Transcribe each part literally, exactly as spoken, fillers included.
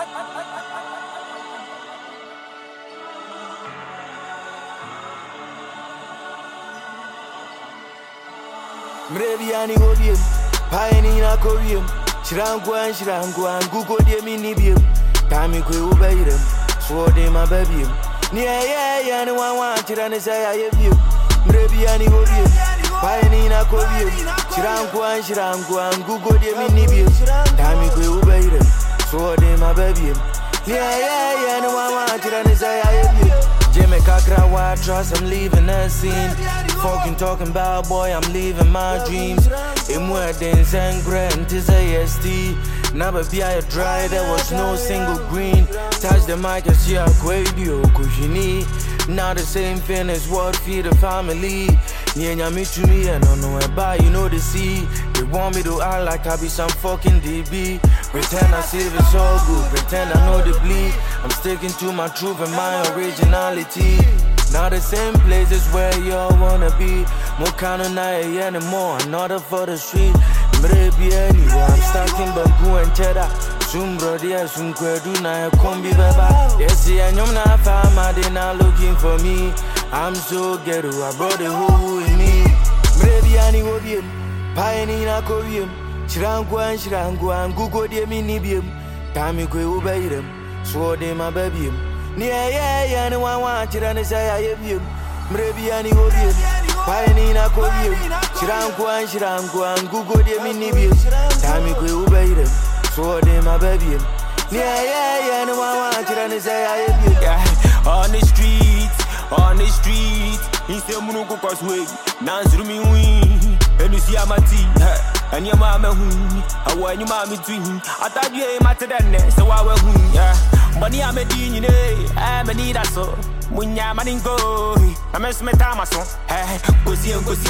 Mrebiani obium, Pioneer Koreum, Shirangwan, Shirangwan, Google de Minibium, Tami Kwe Ubayum, Sword in my baby. Near ya, and one wanted and say I have you. Mrebiani obium, Pioneer Koreum, Shirangwan, Shirangwan, Google de Minibium, Tami Kwe Ubayum, Sword in my baby. Near ya, and one wanted and say I have you. Jimmy Kakra, why I trust, I'm leaving the scene. Fucking talking about boy, I'm leaving my dreams. In more than Zangre and Tiz A S T. Never be I dry, there was no single green. Touch the mic and see a quadio, Kushini. Not the same thing as what feed the family. Nyanya me to me and I don't know where you know the sea. They want me to act like I be some fucking D B. Pretend I see it's all good, pretend I know the bleed. I'm sticking to my truth and my originality. Not the same places where y'all wanna be. More kind of night anymore, another for the street. Maybe anywhere, I'm stuck in Baku and Cheddar. Soon, brother, yeah, soon, Kwedu, na kombi baba. Yes, yeah, I'm not fama, they not looking for me. I'm so ghetto, I brought the whole with me. Maybe anywhere, Pioneer Koreum, Shirangwan, Shirangwan, Google de Minibium, Tami Kwe Ubayum, Sword in my baby. Near ya, and one wanted and say I have you. Maybe anywhere, Pioneer Koreum, Shirangwan, Shirangwan, Google de Minibium, Tami Kwe Ubayum, Sword in my baby. Near ya, and one wanted and say I have you. Yeah, on the streets, on the streets, instead of Munuko Crossway, Nanzumi win, and you see Amati, and your mama who, I want your mammy twin. I thought you ain't matter than that, so I will win, yeah. But I'm a dean, I'm a need us so. Munya Maningo, I'm a smetamaso, eh, Gosi and Gosi,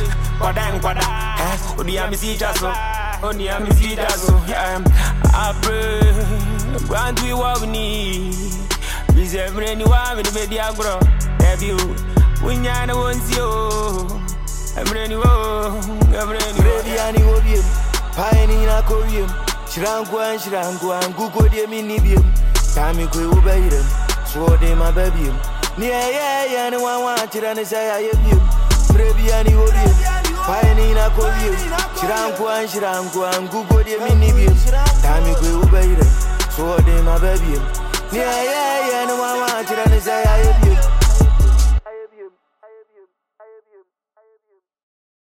Quadan Quada, eh, Odiamisi Jasso, Odiamisi Jasso, I pray, grant we what we need. Is every anyone with the baby agro, have you? Munya wants you. Every anyone, every anyone, Pioneer Koreum, Shirangwan, Shirangwan, Google de Minibium, Tami Kwe Ubayum, Sword in my baby. Near ya, and one wanted and say I have you. Maybe anyone, Pioneer Koreum, Shirangwan, Shirangwan, Google de Minibium, Tami Kwe Ubayum, Sword in my baby. Near ya, and one wanted and say I have you.